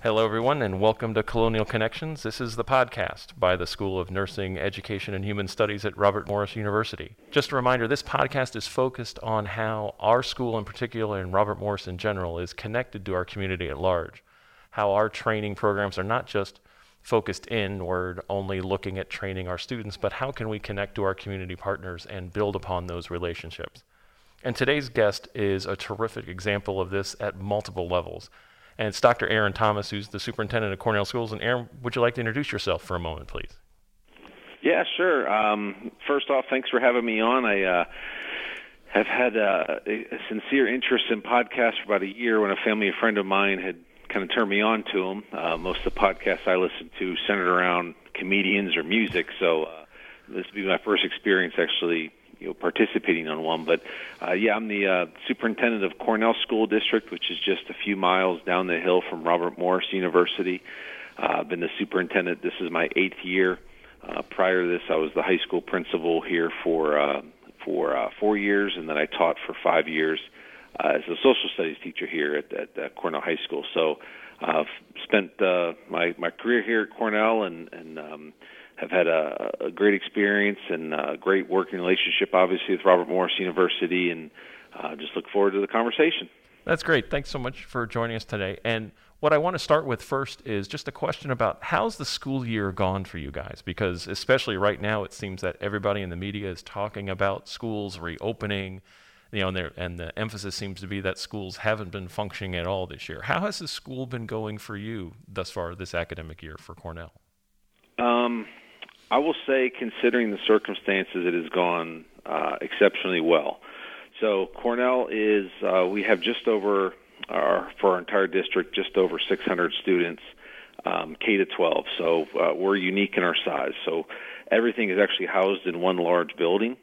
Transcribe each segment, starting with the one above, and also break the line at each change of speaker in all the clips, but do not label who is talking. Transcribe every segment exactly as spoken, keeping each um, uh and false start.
Hello, everyone, and welcome to Colonial Connections. This is the podcast by the School of Nursing, Education, and Human Studies at Robert Morris University. Just a reminder, this podcast is focused on how our school in particular and Robert Morris in general is connected to our community at large, how our training programs are not just focused inward, only looking at training our students, but how can we connect to our community partners and build upon those relationships. And today's guest is a terrific example of this at multiple levels. And it's Doctor Aaron Thomas, who's the superintendent of Cornell Schools. And Aaron, would you like to introduce yourself for a moment, please?
Yeah, sure. Um, first off, thanks for having me on. I uh, have had uh, a sincere interest in podcasts for about a year when a family friend of mine had kind of turned me on to them. Uh, most of the podcasts I listen to centered around comedians or music, so uh, this will be my first experience actually you know, participating on one. But, uh, yeah, I'm the uh, superintendent of Cornell School District, which is just a few miles down the hill from Robert Morris University. Uh, I've been the superintendent. This is my eighth year. Uh, prior to this, I was the high school principal here for uh, for uh, four years, and then I taught for five years uh, as a social studies teacher here at, at uh, Cornell High School. So I've spent uh, my, my career here at Cornell and, and um, have had a, a great experience and a great working relationship, obviously, with Robert Morris University, and uh, just look forward to the conversation.
That's great. Thanks so much for joining us today. And what I want to start with first is just a question about how's the school year gone for you guys? Because especially right now, it seems that everybody in the media is talking about schools reopening, you know, and, there, and the emphasis seems to be that schools haven't been functioning at all this year. How has the school been going for you thus far this academic year for Cornell?
Um. I will say, considering the circumstances, it has gone uh, exceptionally well. So Cornell is, uh, we have just over, our, for our entire district, just over six hundred students, um, K to twelve. So uh, we're unique in our size. So everything is actually housed in one large building.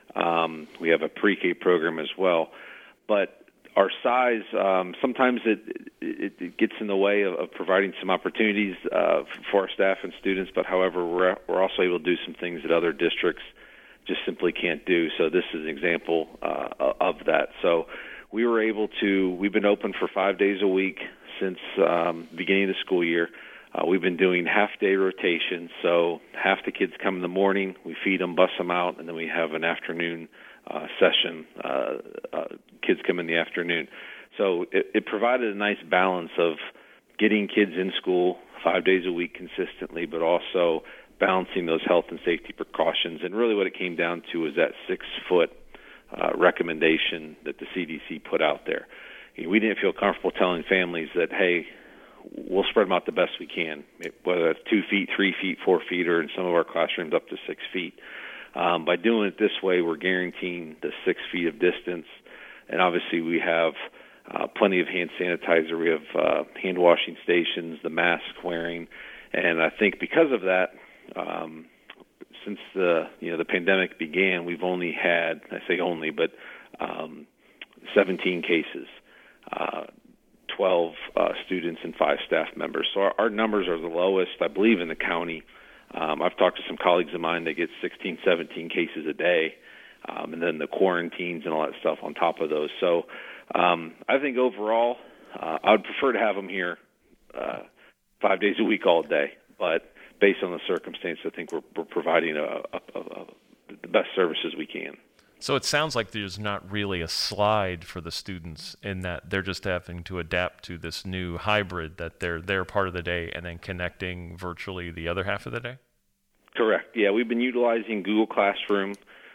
Um, we have a pre-K program as well. But our size, um, sometimes it, it, it gets in the way of, of providing some opportunities uh, for our staff and students, but however, we're, we're also able to do some things that other districts just simply can't do. So this is an example uh, of that. So we were able to, we've been open for five days a week since um, the beginning of the school year. Uh, we've been doing half-day rotation, so half the kids come in the morning, we feed them, bus them out, and then we have an afternoon Uh, session. Uh, uh, kids come in the afternoon. So it, it provided a nice balance of getting kids in school five days a week consistently, but also balancing those health and safety precautions. And really what it came down to was that six-foot uh, recommendation that the C D C put out there. You know, we didn't feel comfortable telling families that, hey, we'll spread them out the best we can, whether that's two feet, three feet, four feet, or in some of our classrooms up to six feet. Um, by doing it this way, we're guaranteeing the six feet of distance, and obviously we have uh, plenty of hand sanitizer. We have uh, hand washing stations, the mask wearing, and I think because of that, um, since the you know the pandemic began, we've only had, I say only, but um, seventeen cases, uh, twelve uh, students, and five staff members. So our, our numbers are the lowest, I believe, in the county. Um, I've talked to some colleagues of mine that get sixteen, seventeen cases a day, um, and then the quarantines and all that stuff on top of those. So um, I think overall, uh, I would prefer to have them here uh, five days a week all day. But based on the circumstance, I think we're, we're providing a, a, a, a, the best services we can.
So it sounds like there's not really a slide for the students in that they're just having to adapt to this new hybrid that they're there part of the day and then connecting virtually the other half of the day?
Correct. Yeah, we've been utilizing Google Classroom.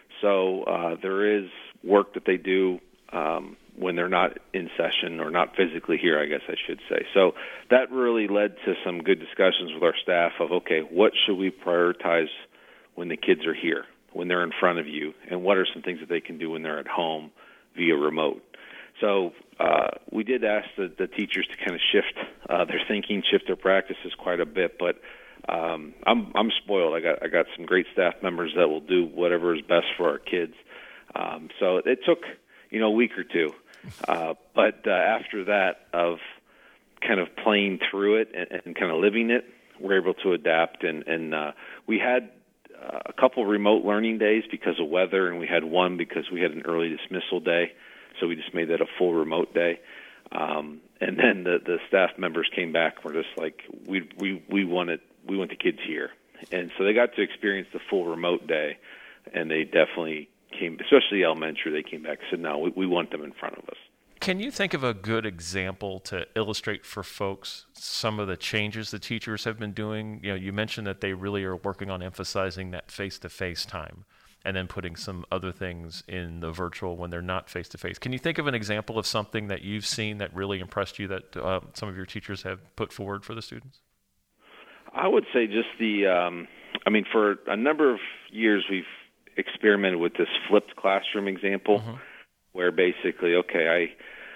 So uh, there is work that they do um, when they're not in session or not physically here, I guess I should say. So that really led to some good discussions with our staff of, okay, what should we prioritize when the kids are here, when they're in front of you, and what are some things that they can do when they're at home via remote. So uh, we did ask the, the teachers to kind of shift uh, their thinking, shift their practices quite a bit, but um, I'm I'm spoiled. I got I got some great staff members that will do whatever is best for our kids. Um, so it took you know a week or two, uh, but uh, after that of kind of playing through it and, and kind of living it, we're able to adapt. And, and uh, we had uh, a couple remote learning days because of weather, and we had one because we had an early dismissal day. So we just made that a full remote day. Um, and then the, the staff members came back and were just like, we we we wanted we want the kids here, and so they got to experience the full remote day, and they definitely came, especially elementary. They came back and said, no, we, we want them in front of us.
Can you think of a good example to illustrate for folks some of the changes the teachers have been doing? You know, you mentioned that they really are working on emphasizing that face-to-face time and then putting some other things in the virtual when they're not face-to-face. Can you think of an example of something that you've seen that really impressed you that uh, some of your teachers have put forward for the students?
I would say just the, um, I mean, for a number of years we've experimented with this flipped classroom example, mm-hmm. where basically, okay, I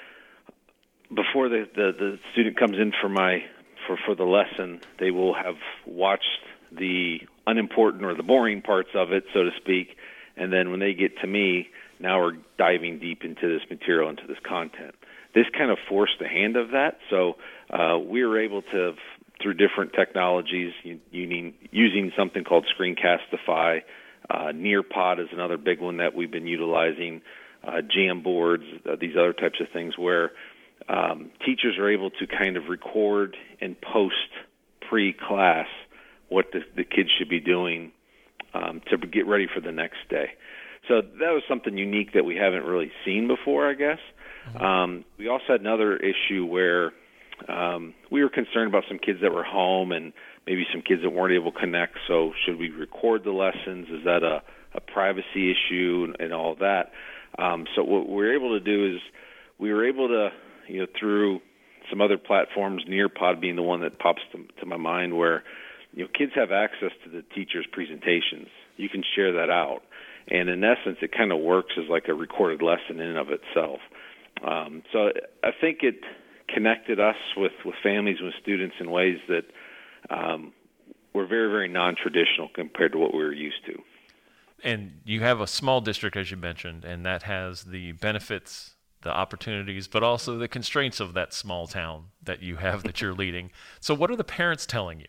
before the, the, the student comes in for my for, for the lesson, they will have watched the unimportant or the boring parts of it, so to speak, and then when they get to me, now we're diving deep into this material, into this content. This kind of forced the hand of that, so uh, we were able to, through different technologies, using, using something called Screencastify, uh, Nearpod is another big one that we've been utilizing, uh, Jamboards, uh, these other types of things where um, teachers are able to kind of record and post pre-class what the, the kids should be doing um, to get ready for the next day. So that was something unique that we haven't really seen before, I guess. Mm-hmm. Um, we also had another issue where um, we were concerned about some kids that were home and maybe some kids that weren't able to connect. So should we record the lessons? Is that a, a privacy issue and, and all of that? Um, so what we were able to do is we were able to, you know, through some other platforms, Nearpod being the one that pops to, to my mind, where you know kids have access to the teacher's presentations. You can share that out, and in essence, it kind of works as like a recorded lesson in and of itself. Um, so I think it connected us with, with families and with students in ways that um, were very, very non-traditional compared to what we were used to.
And you have a small district, as you mentioned, and that has the benefits, the opportunities, but also the constraints of that small town that you have that you're leading. So what are the parents telling you?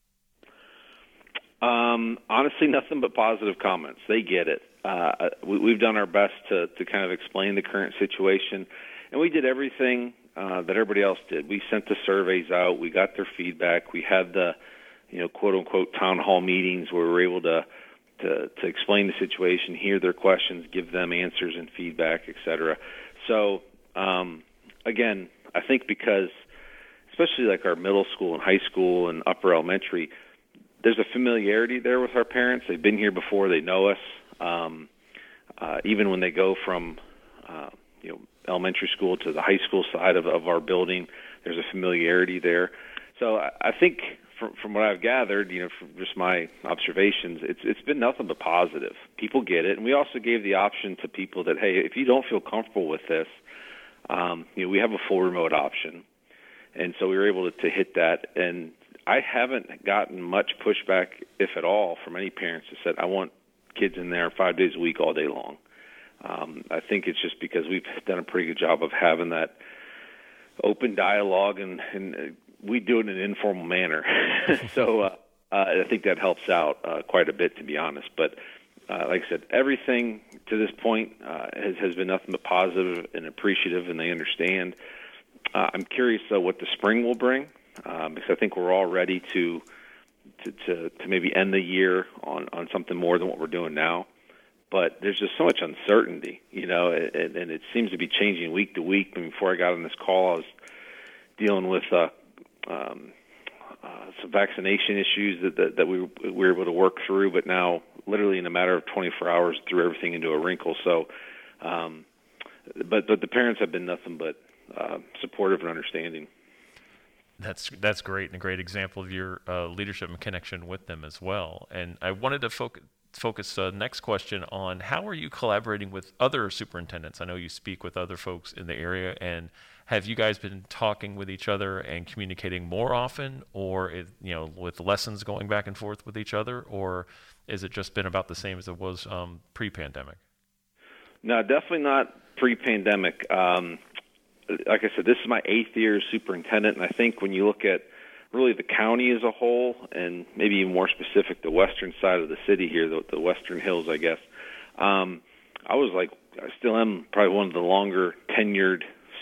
Um, honestly, nothing but positive comments. They get it. Uh, we, we've done our best to, to kind of explain the current situation, and we did everything uh, that everybody else did. We sent the surveys out. We got their feedback. We had the, you know, quote-unquote town hall meetings where we were able to To, to explain the situation, hear their questions, give them answers and feedback, et cetera. So, um, again, I think because, especially like our middle school and high school and upper elementary, there's a familiarity there with our parents. They've been here before. They know us. Um, uh, even when they go from, uh, you know, elementary school to the high school side of, of our building, there's a familiarity there. So I, I think From, from what I've gathered, you know, from just my observations, it's it's been nothing but positive. People get it, and we also gave the option to people that, hey, if you don't feel comfortable with this, um, you know, we have a full remote option, and so we were able to, to hit that. And I haven't gotten much pushback, if at all, from any parents that said, I want kids in there five days a week, all day long. Um, I think it's just because we've done a pretty good job of having that open dialogue and. and we do it in an informal manner. so uh, uh, I think that helps out uh, quite a bit, to be honest. But uh, like I said, everything to this point uh, has, has been nothing but positive and appreciative, and they understand. Uh, I'm curious, though, what the spring will bring, um, because I think we're all ready to, to, to, to maybe end the year on, on something more than what we're doing now. But there's just so much uncertainty, you know, and, and it seems to be changing week to week. I mean, before I got on this call, I was dealing with uh, Um, uh, some vaccination issues that, that, that we, we were able to work through, but now literally in a matter of twenty-four hours threw everything into a wrinkle. So, um, but but the parents have been nothing but uh, supportive and understanding.
That's that's great, and a great example of your uh, leadership and connection with them as well. And I wanted to focus focus uh, next question on how are you collaborating with other superintendents? I know you speak with other folks in the area, and have you guys been talking with each other and communicating more often, or is, you know, with lessons going back and forth with each other, or is it just been about the same as it was um, pre-pandemic?
No, definitely not pre-pandemic. Um, like I said, this is my eighth year as superintendent, and I think when you look at really the county as a whole, and maybe even more specific, the western side of the city here, the, the Western Hills, I guess, um, I was like, I still am probably one of the longer tenured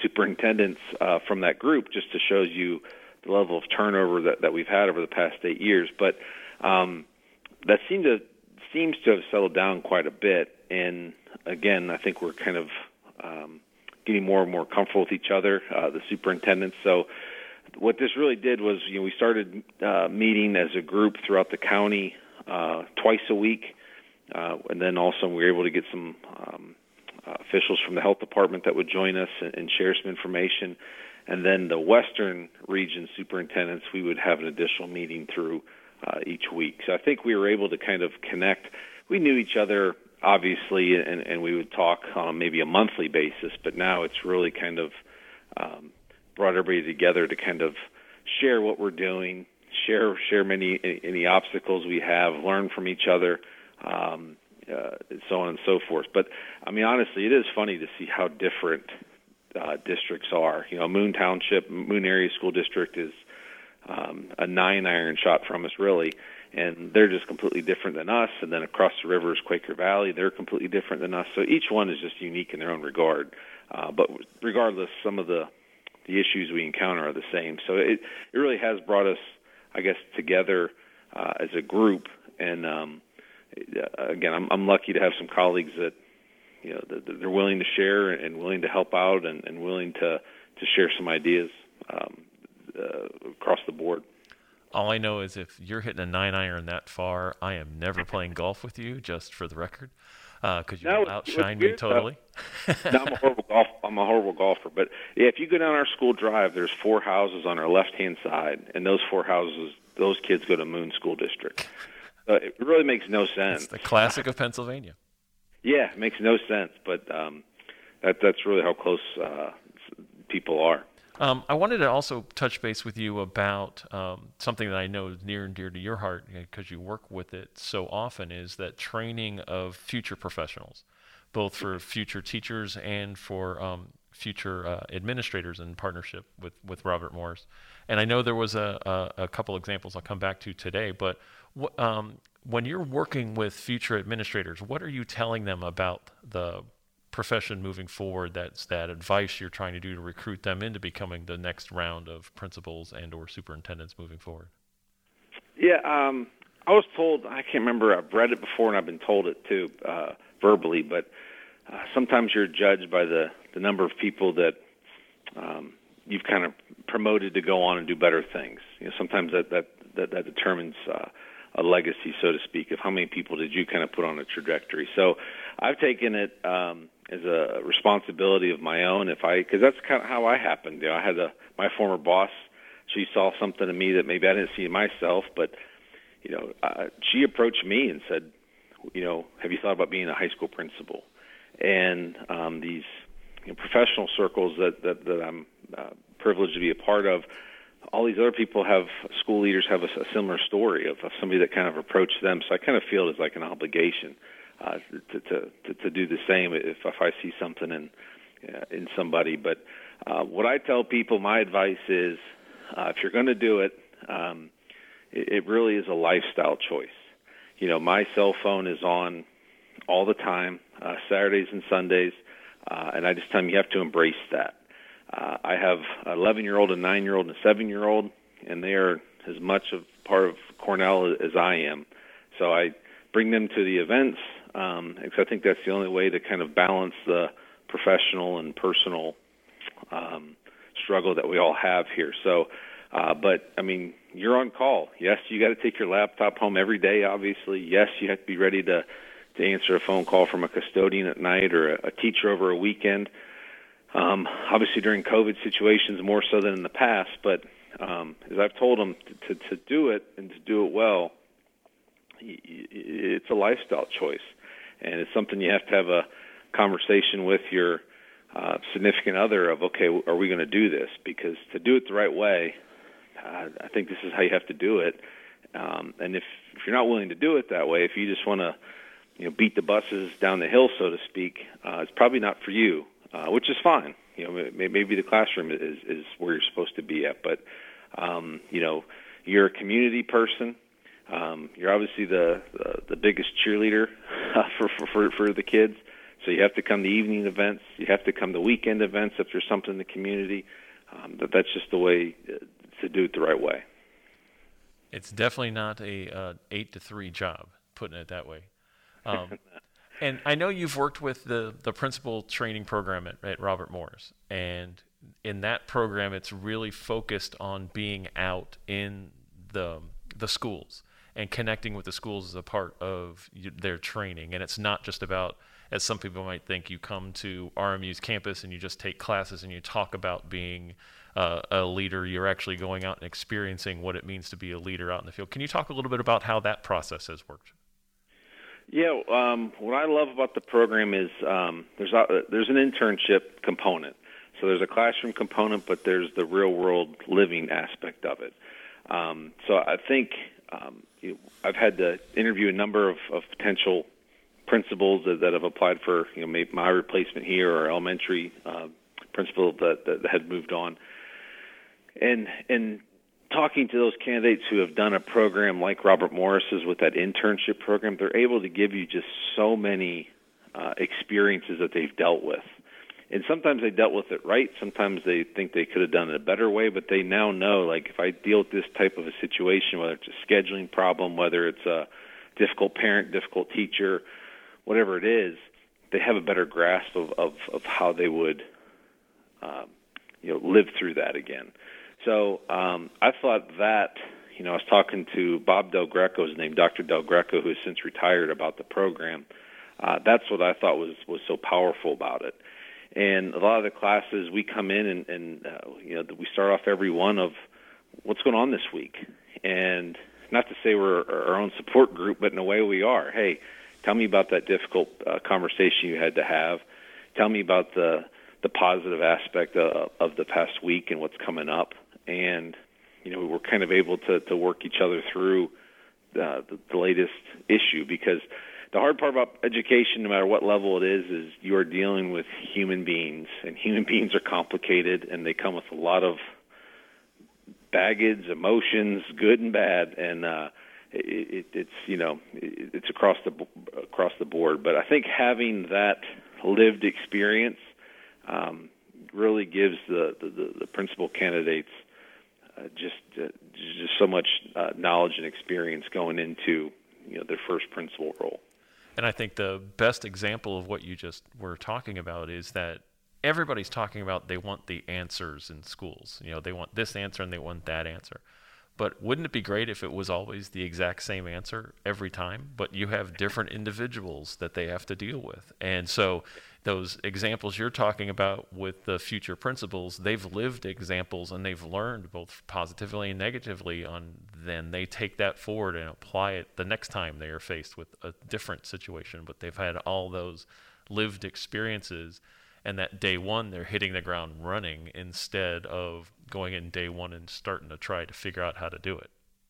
superintendents uh, from that group, just to show you the level of turnover that, that we've had over the past eight years. But um, that seemed to seems to have settled down quite a bit. And again, I think we're kind of um, getting more and more comfortable with each other, uh, the superintendents. So what this really did was, you know, we started uh, meeting as a group throughout the county uh, twice a week, uh, and then also we were able to get some um, uh, officials from the health department that would join us and, and share some information. And then the Western region superintendents, we would have an additional meeting through uh, each week. So I think we were able to kind of connect. We knew each other, obviously, and, and we would talk on maybe a monthly basis, but now it's really kind of um, brought everybody together to kind of share what we're doing, share share many any obstacles we have, learn from each other, um, uh, and so on and so forth. But, I mean, honestly, it is funny to see how different uh, districts are. You know, Moon Township, Moon Area School District is um, a nine-iron shot from us, really, and they're just completely different than us. And then across the river is Quaker Valley. They're completely different than us. So each one is just unique in their own regard. Uh, but regardless, some of the, the issues we encounter are the same. So it, it really has brought us, I guess, together uh, as a group. And um, again, I'm, I'm lucky to have some colleagues that, you know, that they're willing to share and willing to help out and, and willing to, to share some ideas um, uh, across the board.
All I know is if you're hitting a nine iron that far, I am never playing golf with you, just for the record, because uh, you
no,
will outshine me totally.
no, I'm a horrible golf. I'm a horrible golfer. But yeah, if you go down our school drive, there's four houses on our left-hand side, and those four houses, those kids go to Moon School District. Uh, it really makes no sense.
It's the classic of Pennsylvania.
Yeah, it makes no sense, but um, that that's really how close uh, people are.
Um, I wanted to also touch base with you about um, something that I know is near and dear to your heart because you work with it so often, is that training of future professionals, both for future teachers and for um, future uh, administrators in partnership with, with Robert Morris. And I know there was a, a, a couple examples I'll come back to today, but wh- um, when you're working with future administrators, what are you telling them about the profession moving forward? That's that advice you're trying to do to recruit them into becoming the next round of principals and or superintendents moving forward?
Yeah, um, I was told, I can't remember, I've read it before and I've been told it too, uh, verbally, but uh, sometimes you're judged by the, the number of people that um, you've kind of promoted to go on and do better things. You know, sometimes that, that, that, that determines uh, a legacy, so to speak, of how many people did you kind of put on a trajectory. So I've taken it um, as a responsibility of my own, if I, because that's kind of how I happened. You know, I had a my former boss. She saw something in me that maybe I didn't see in myself, but you know, uh, she approached me and said, you know, have you thought about being a high school principal? And um, these you know, professional circles that that, that I'm uh, privileged to be a part of, all these other people have, school leaders have a, a similar story of, of somebody that kind of approached them. So I kind of feel it as like an obligation uh, to, to, to, to do the same if, if I see something in, uh, in somebody. But uh, what I tell people, my advice is, uh, if you're going to do it, um, it, it really is a lifestyle choice. You know, my cell phone is on all the time, uh, Saturdays and Sundays, uh, and I just tell them you have to embrace that. Uh, I have an eleven-year-old, a nine-year-old, and a seven-year-old, and they are as much of part of Cornell as I am. So I bring them to the events, um, because I think that's the only way to kind of balance the professional and personal um, struggle that we all have here. So, uh, but, I mean, you're on call. Yes, you got to take your laptop home every day, obviously. Yes, you have to be ready to, to answer a phone call from a custodian at night or a, a teacher over a weekend. Um, obviously, during COVID situations, more so than in the past. But um, as I've told them, to, to, to do it and to do it well, it's a lifestyle choice, and it's something you have to have a conversation with your uh, significant other of, okay, are we going to do this? Because to do it the right way, uh, I think this is how you have to do it. Um, and if, if you're not willing to do it that way, if you just want to, you know, beat the buses down the hill, so to speak, uh, it's probably not for you. Uh, which is fine. You know, maybe the classroom is, is where you're supposed to be at, but um, you know, you're a community person. Um, you're obviously the, the the biggest cheerleader uh, for, for for the kids. So you have to come to evening events. You have to come to weekend events if there's something in the community. Um, that that's just the way to do it the right way.
It's definitely not a uh, eight to three job, putting it that way. Um, and I know you've worked with the, the principal training program at, at Robert Morris, and in that program, it's really focused on being out in the the schools and connecting with the schools as a part of their training. And it's not just about, as some people might think, you come to R M U's campus and you just take classes and you talk about being uh, a leader. You're actually going out and experiencing what it means to be a leader out in the field. Can you talk a little bit about how that process has worked?
Yeah, um, what I love about the program is um, there's a, there's an internship component. So there's a classroom component, but there's the real-world living aspect of it. Um, so I think um, you, I've had to interview a number of, of potential principals that, that have applied for, you know, maybe my replacement here, or elementary uh, principal that, that had moved on, and and talking to those candidates who have done a program like Robert Morris's with that internship program, they're able to give you just so many uh, experiences that they've dealt with. And sometimes they dealt with it right. Sometimes they think they could have done it a better way, but they now know, like, if I deal with this type of a situation, whether it's a scheduling problem, whether it's a difficult parent, difficult teacher, whatever it is, they have a better grasp of, of, of how they would, um, you know, live through that again. So um, I thought that, you know, I was talking to Bob Del Greco, his name, Doctor Del Greco, who has since retired, about the program. Uh, that's what I thought was, was so powerful about it. And a lot of the classes, we come in and, and uh, you know, we start off every one of what's going on this week. And not to say we're our own support group, but in a way we are. Hey, tell me about that difficult uh, conversation you had to have. Tell me about the the positive aspect of, of the past week and what's coming up. And, you know, we're kind of able to, to work each other through uh, the, the latest issue, because the hard part about education, no matter what level it is, is you are dealing with human beings, and human beings are complicated, and they come with a lot of baggage, emotions, good and bad, and uh, it, it, it's you know it, it's across the across the board. But I think having that lived experience um, really gives the the, the principal candidates uh, just uh, just so much uh, knowledge and experience going into, you know, their first principal role.
And I think the best example of what you just were talking about is that everybody's talking about they want the answers in schools. You know, they want this answer and they want that answer. But wouldn't it be great if it was always the exact same answer every time? But you have different individuals that they have to deal with. And so those examples you're talking about with the future principals, they've lived examples and they've learned both positively and negatively on, then they take that forward and apply it the next time they are faced with a different situation. But they've had all those lived experiences, and that day one they're hitting the ground running instead of going in day one and starting to try to figure out how to do it.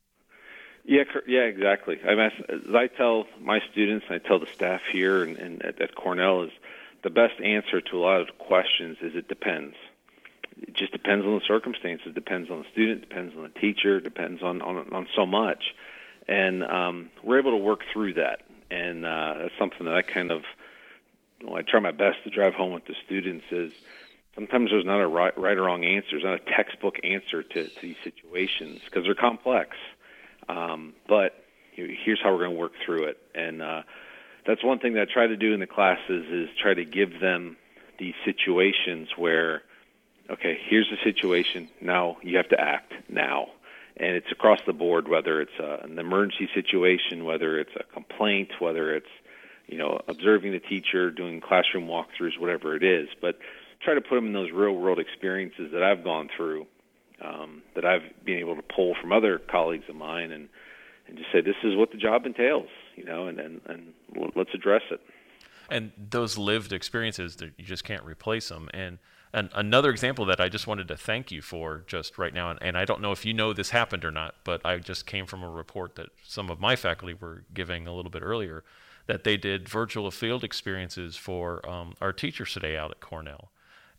Yeah, yeah, exactly. I mean, as I tell my students, I tell the staff here and, and at, at Cornell, is the best answer to a lot of questions is it depends. It just depends on the circumstances. It depends on the student. Depends on the teacher. Depends on on, on so much, and um, we're able to work through that. And uh, that's something that I kind of, well, I try my best to drive home with the students is sometimes there's not a right, right or wrong answer. There's not a textbook answer to, to these situations because they're complex. Um, but here's how we're going to work through it. And uh, that's one thing that I try to do in the classes is try to give them these situations where, okay, here's the situation. Now you have to act now. And it's across the board, whether it's a, an emergency situation, whether it's a complaint, whether it's, you know, observing the teacher, doing classroom walkthroughs, whatever it is. But try to put them in those real-world experiences that I've gone through, um, that I've been able to pull from other colleagues of mine, and, and just say, this is what the job entails, you know, and, and, and let's address it.
And those lived experiences, you just can't replace them. And, and another example that I just wanted to thank you for just right now, and, and I don't know if you know this happened or not, but I just came from a report that some of my faculty were giving a little bit earlier, that they did virtual field experiences for um, our teachers today out at Cornell.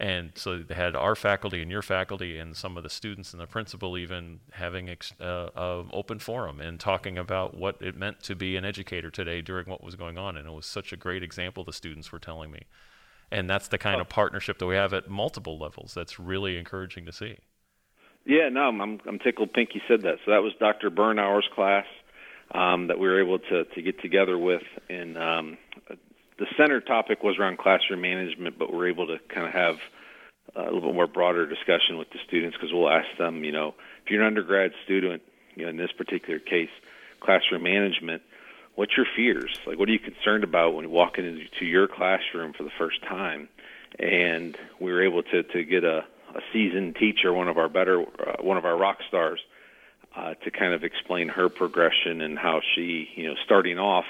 And so they had our faculty and your faculty and some of the students and the principal even having ex- uh, uh, open forum and talking about what it meant to be an educator today during what was going on. And it was such a great example the students were telling me. And that's the kind oh. of partnership that we have at multiple levels. That's really encouraging to see.
Yeah, no, I'm I'm tickled pink you said that. So that was Doctor Bernauer's class um, that we were able to, to get together with. And um, the center topic was around classroom management, but we're able to kind of have a little bit more broader discussion with the students because we'll ask them, you know, if you're an undergrad student, you know, in this particular case, classroom management, what's your fears? Like, what are you concerned about when you walk into your classroom for the first time? And we were able to, to get a, a seasoned teacher, one of our better, uh, one of our rock stars, uh, to kind of explain her progression and how she, you know, starting off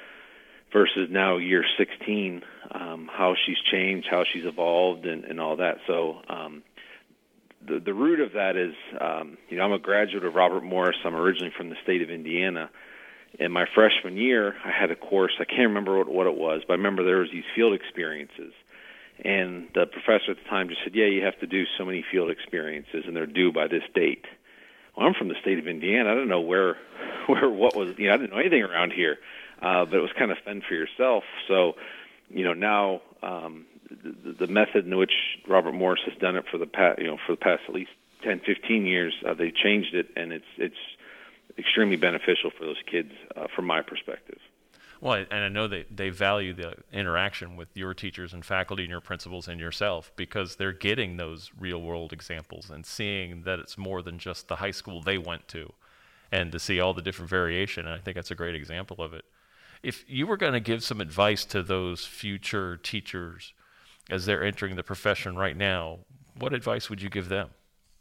versus now year sixteen, um, how she's changed, how she's evolved, and, and all that. So um, the the root of that is, um, you know, I'm a graduate of Robert Morris. I'm originally from the state of Indiana. In my freshman year, I had a course. I can't remember what, what it was, but I remember there was these field experiences. And the professor at the time just said, yeah, you have to do so many field experiences, and they're due by this date. Well, I'm from the state of Indiana. I don't know where, where what was, you know, I didn't know anything around here. Uh, but it was kind of fend for yourself. So, you know, now um, the, the method in which Robert Morris has done it for the past, you know, for the past at least ten, fifteen years, uh, they changed it, and it's it's extremely beneficial for those kids uh, from my perspective.
Well, and I know they, they value the interaction with your teachers and faculty and your principals and yourself because they're getting those real-world examples and seeing that it's more than just the high school they went to, and to see all the different variation. And I think that's a great example of it. If you were going to give some advice to those future teachers as they're entering the profession right now, what advice would you give them?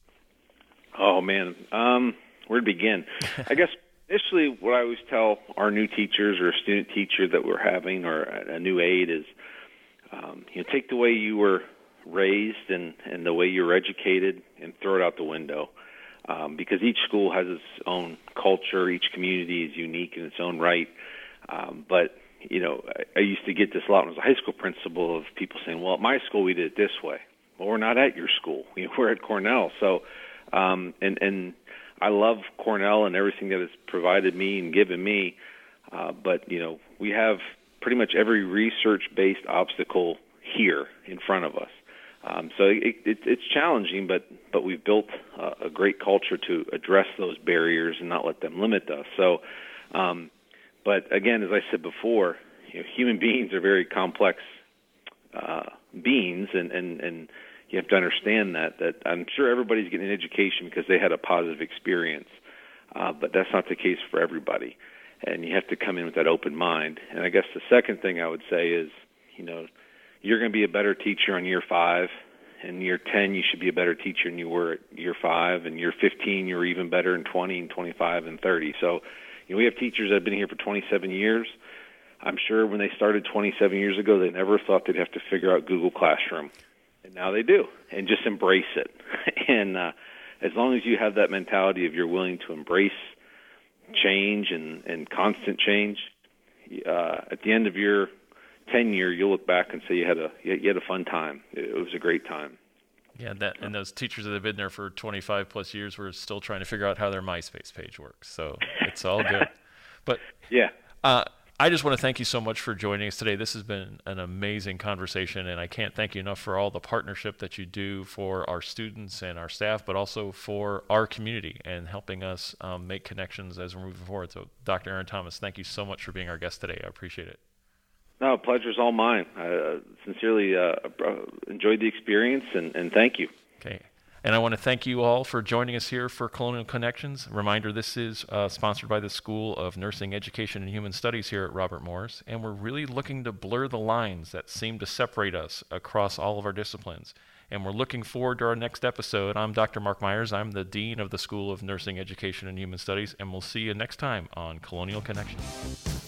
Oh, man, um, where to begin? I guess initially what I always tell our new teachers or a student teacher that we're having or a new aide is, um, you know, take the way you were raised and, and the way you were educated and throw it out the window. Um, because each school has its own culture, each community is unique in its own right. Um, but, you know, I, I used to get this a lot when I was a high school principal of people saying, well, at my school we did it this way. Well, we're not at your school. You know, we're at Cornell. So, um, and, and I love Cornell and everything that it's provided me and given me. Uh, but, you know, we have pretty much every research-based obstacle here in front of us. Um, so it, it, it's challenging, but, but we've built uh, a great culture to address those barriers and not let them limit us. So, um, But again, as I said before, you know, human beings are very complex uh, beings, and, and, and you have to understand that. That I'm sure everybody's getting an education because they had a positive experience, uh, but that's not the case for everybody. And you have to come in with that open mind. And I guess the second thing I would say is, you know, you're going to be a better teacher on year five. In year ten, you should be a better teacher than you were at year five. And year fifteen, you're even better in twenty and twenty-five and thirty. So, you know, we have teachers that have been here for twenty-seven years. I'm sure when they started twenty-seven years ago, they never thought they'd have to figure out Google Classroom. And now they do, and just embrace it. and uh, as long as you have that mentality of you're willing to embrace change and, and constant change, uh, at the end of your tenure, you'll look back and say you had a you had a fun time. It was a great time.
Yeah, that, and those teachers that have been there for twenty-five plus years were still trying to figure out how their MySpace page works. So it's all good. But
yeah,
uh, I just want to thank you so much for joining us today. This has been an amazing conversation, and I can't thank you enough for all the partnership that you do for our students and our staff, but also for our community and helping us um, make connections as we're moving forward. So Doctor Aaron Thomas, thank you so much for being our guest today. I appreciate it.
No, pleasure's all mine. I uh, sincerely uh, enjoyed the experience, and, and thank you.
Okay. And I want to thank you all for joining us here for Colonial Connections. Reminder, this is uh, sponsored by the School of Nursing, Education, and Human Studies here at Robert Morris, and we're really looking to blur the lines that seem to separate us across all of our disciplines. And we're looking forward to our next episode. I'm Doctor Mark Myers. I'm the Dean of the School of Nursing, Education, and Human Studies, and we'll see you next time on Colonial Connections.